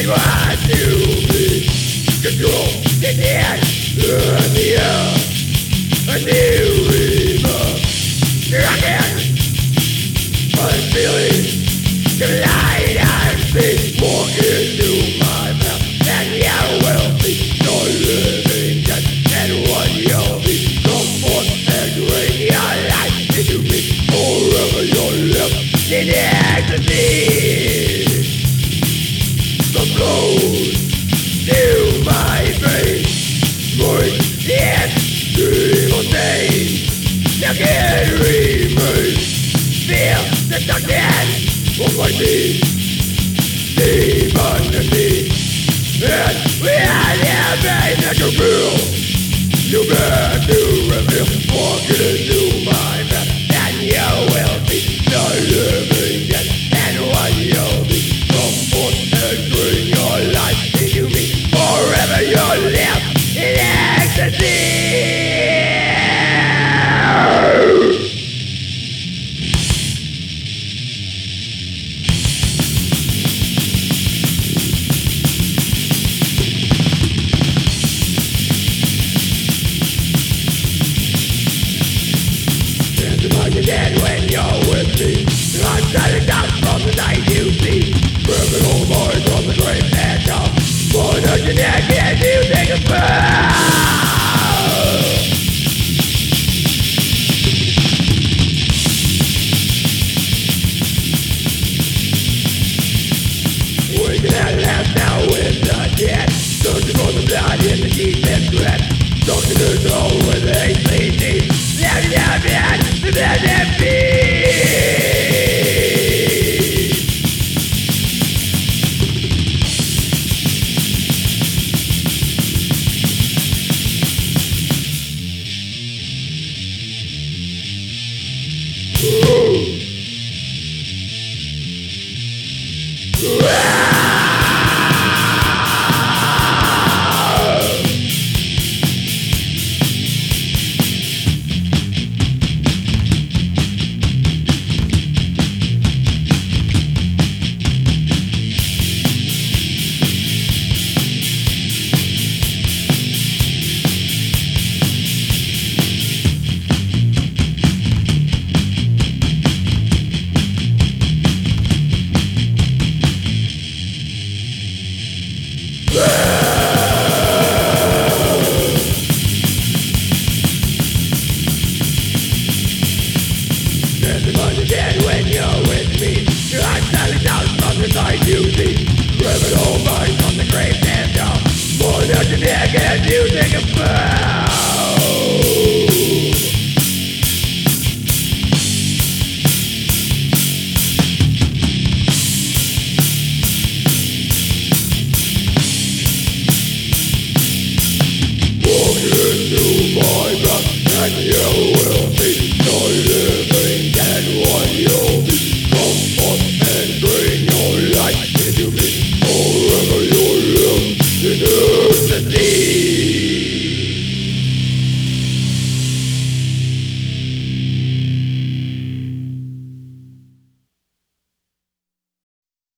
want to be control the dead and the air. A new river again. I'm feeling the light and be walking through my mouth. And you will be no living dead. And what you'll be, come forth and bring your life into me. Forever you'll live in ecstasy. Come close to my face. Voice yes, evil things that can remain. Feel the darkness of my knees, deep underneath. And we are living that you feel. You better reveal, walking into my path. And you will be the living dead. And what you'll be, come forth and bring your life into me. Forever you'll live in ecstasy. You're dead when you're with me. I'm standing down from the night you see. Ripping all boys from the grave and top. One of your neck and you take a bow. We can have left now with the dead. Searching for the blood in the deepest grip. Talking to the soul with ACD. Let it be. Dead when you're with me. I'm standing down from the side you see. Ripping all mine from the grave and down. One at your neck and you take a bow. Walk into my back and you will be